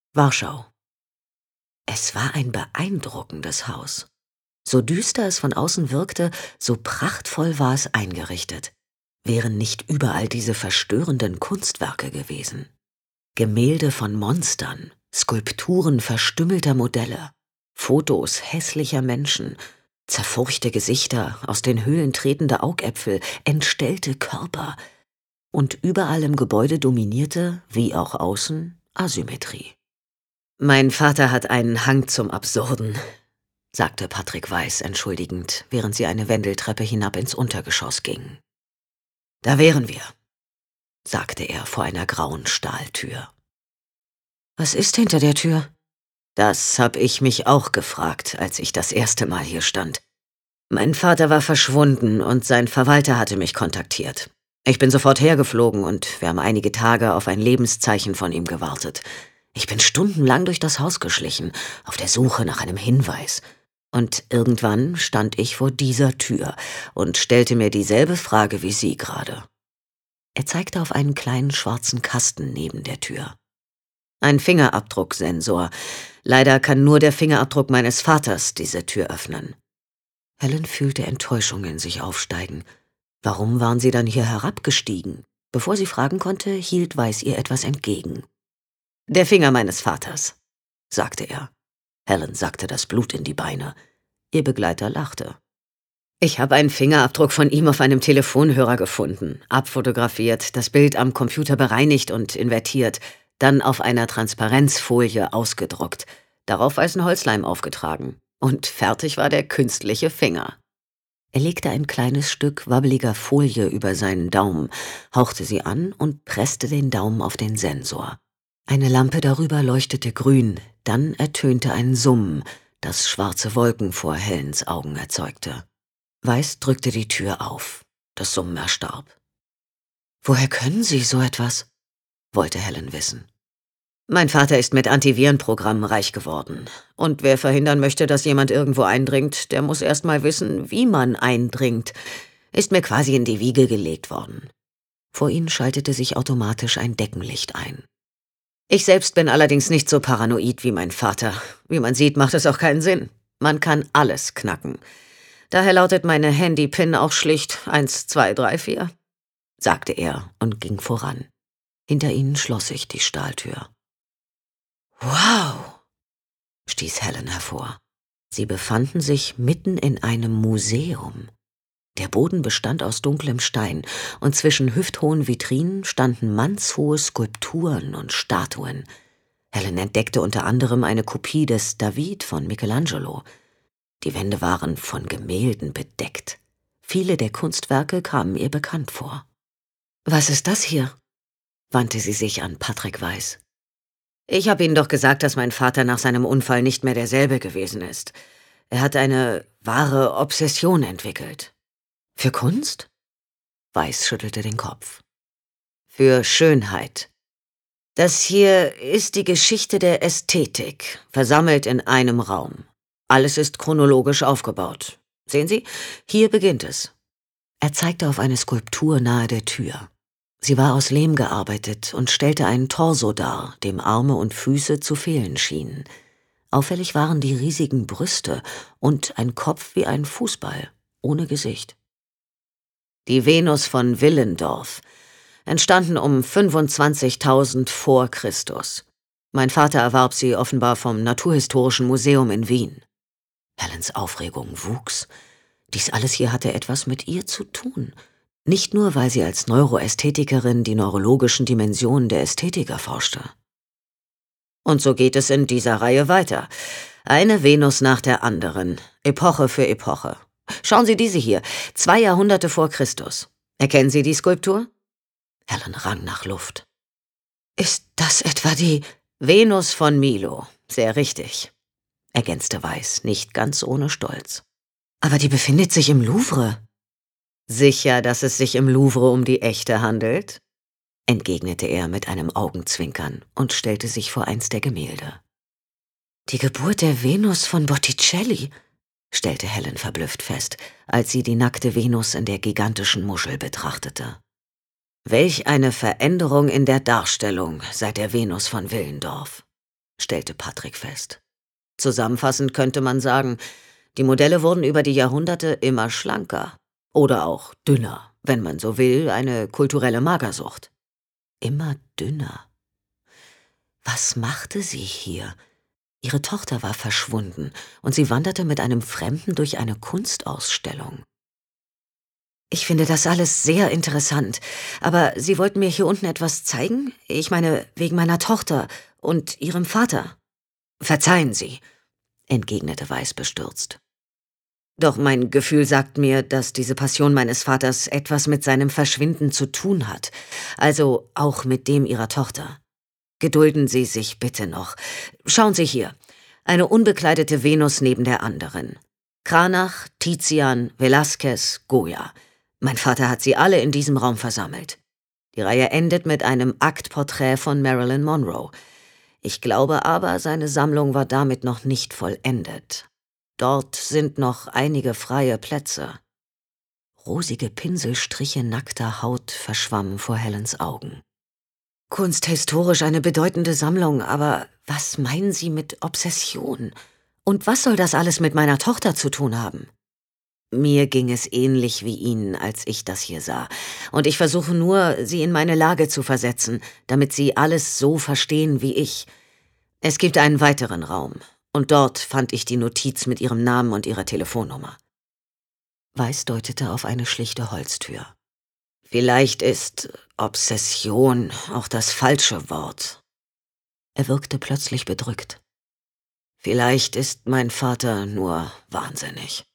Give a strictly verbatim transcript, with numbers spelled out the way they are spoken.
Warschau. Es war ein beeindruckendes Haus. So düster es von außen wirkte, so prachtvoll war es eingerichtet. Wären nicht überall diese verstörenden Kunstwerke gewesen. Gemälde von Monstern, Skulpturen verstümmelter Modelle, Fotos hässlicher Menschen, zerfurchte Gesichter, aus den Höhlen tretende Augäpfel, entstellte Körper. Und überall im Gebäude dominierte, wie auch außen, Asymmetrie. »Mein Vater hat einen Hang zum Absurden«, sagte Patrick Weiß entschuldigend, während sie eine Wendeltreppe hinab ins Untergeschoss gingen. »Da wären wir«, sagte er vor einer grauen Stahltür. »Was ist hinter der Tür?« »Das hab ich mich auch gefragt, als ich das erste Mal hier stand. Mein Vater war verschwunden und sein Verwalter hatte mich kontaktiert. Ich bin sofort hergeflogen und wir haben einige Tage auf ein Lebenszeichen von ihm gewartet. Ich bin stundenlang durch das Haus geschlichen, auf der Suche nach einem Hinweis. Und irgendwann stand ich vor dieser Tür und stellte mir dieselbe Frage wie Sie gerade.« Er zeigte auf einen kleinen schwarzen Kasten neben der Tür. »Ein Fingerabdrucksensor. Leider kann nur der Fingerabdruck meines Vaters diese Tür öffnen.« Helen fühlte Enttäuschung in sich aufsteigen. Warum waren sie dann hier herabgestiegen? Bevor sie fragen konnte, hielt Weiß ihr etwas entgegen. »Der Finger meines Vaters«, sagte er. Helen sackte das Blut in die Beine. Ihr Begleiter lachte. »Ich habe einen Fingerabdruck von ihm auf einem Telefonhörer gefunden, abfotografiert, das Bild am Computer bereinigt und invertiert, dann auf einer Transparenzfolie ausgedruckt, darauf weißen Holzleim aufgetragen. Und fertig war der künstliche Finger.« Er legte ein kleines Stück wabbeliger Folie über seinen Daumen, hauchte sie an und presste den Daumen auf den Sensor. Eine Lampe darüber leuchtete grün, dann ertönte ein Summen, das schwarze Wolken vor Helens Augen erzeugte. Weiß drückte die Tür auf. Das Summen erstarb. »Woher können Sie so etwas?« wollte Helen wissen. »Mein Vater ist mit Antivirenprogrammen reich geworden. Und wer verhindern möchte, dass jemand irgendwo eindringt, der muss erst mal wissen, wie man eindringt. Ist mir quasi in die Wiege gelegt worden.« Vor ihnen schaltete sich automatisch ein Deckenlicht ein. »Ich selbst bin allerdings nicht so paranoid wie mein Vater. Wie man sieht, macht es auch keinen Sinn. Man kann alles knacken. Daher lautet meine Handy-Pin auch schlicht eins zwei drei vier«, sagte er und ging voran. Hinter ihnen schloss sich die Stahltür. »Wow«, stieß Helen hervor. Sie befanden sich mitten in einem Museum. Der Boden bestand aus dunklem Stein, und zwischen hüfthohen Vitrinen standen mannshohe Skulpturen und Statuen. Helen entdeckte unter anderem eine Kopie des David von Michelangelo. Die Wände waren von Gemälden bedeckt. Viele der Kunstwerke kamen ihr bekannt vor. »Was ist das hier?« wandte sie sich an Patrick Weiß. »Ich habe Ihnen doch gesagt, dass mein Vater nach seinem Unfall nicht mehr derselbe gewesen ist. Er hat eine wahre Obsession entwickelt.« »Für Kunst?« Weiß schüttelte den Kopf. »Für Schönheit. Das hier ist die Geschichte der Ästhetik, versammelt in einem Raum. Alles ist chronologisch aufgebaut. Sehen Sie, hier beginnt es.« Er zeigte auf eine Skulptur nahe der Tür. Sie war aus Lehm gearbeitet und stellte einen Torso dar, dem Arme und Füße zu fehlen schienen. Auffällig waren die riesigen Brüste und ein Kopf wie ein Fußball, ohne Gesicht. Die Venus von Willendorf, entstanden um fünfundzwanzigtausend vor Christus. Mein Vater erwarb sie offenbar vom Naturhistorischen Museum in Wien. Helens Aufregung wuchs. Dies alles hier hatte etwas mit ihr zu tun. Nicht nur, weil sie als Neuroästhetikerin die neurologischen Dimensionen der Ästhetik erforschte. Und so geht es in dieser Reihe weiter. Eine Venus nach der anderen, Epoche für Epoche. Schauen Sie diese hier, zwei Jahrhunderte vor Christus. Erkennen Sie die Skulptur? Helen rang nach Luft. »Ist das etwa die Venus von Milo? Sehr richtig«, ergänzte Weiß, nicht ganz ohne Stolz. »Aber die befindet sich im Louvre.« »Sicher, dass es sich im Louvre um die echte handelt?«, entgegnete er mit einem Augenzwinkern und stellte sich vor eins der Gemälde. »Die Geburt der Venus von Botticelli«, stellte Helen verblüfft fest, als sie die nackte Venus in der gigantischen Muschel betrachtete. »Welch eine Veränderung in der Darstellung seit der Venus von Willendorf«, stellte Patrick fest. Zusammenfassend könnte man sagen, die Modelle wurden über die Jahrhunderte immer schlanker. Oder auch dünner, wenn man so will, eine kulturelle Magersucht. Immer dünner. Was machte sie hier? Ihre Tochter war verschwunden und sie wanderte mit einem Fremden durch eine Kunstausstellung. Ich finde das alles sehr interessant, aber Sie wollten mir hier unten etwas zeigen? Ich meine, wegen meiner Tochter und Ihrem Vater. Verzeihen Sie, entgegnete Weiss bestürzt. Doch mein Gefühl sagt mir, dass diese Passion meines Vaters etwas mit seinem Verschwinden zu tun hat, also auch mit dem Ihrer Tochter. Gedulden Sie sich bitte noch. Schauen Sie hier, eine unbekleidete Venus neben der anderen. Cranach, Tizian, Velázquez, Goya. Mein Vater hat sie alle in diesem Raum versammelt. Die Reihe endet mit einem Aktporträt von Marilyn Monroe. Ich glaube aber, seine Sammlung war damit noch nicht vollendet. Dort sind noch einige freie Plätze. Rosige Pinselstriche nackter Haut verschwammen vor Helens Augen. Kunsthistorisch eine bedeutende Sammlung, aber was meinen Sie mit Obsession? Und was soll das alles mit meiner Tochter zu tun haben? Mir ging es ähnlich wie Ihnen, als ich das hier sah. Und ich versuche nur, Sie in meine Lage zu versetzen, damit Sie alles so verstehen wie ich. Es gibt einen weiteren Raum. Und dort fand ich die Notiz mit Ihrem Namen und Ihrer Telefonnummer. Weiss deutete auf eine schlichte Holztür. Vielleicht ist Obsession auch das falsche Wort. Er wirkte plötzlich bedrückt. Vielleicht ist mein Vater nur wahnsinnig.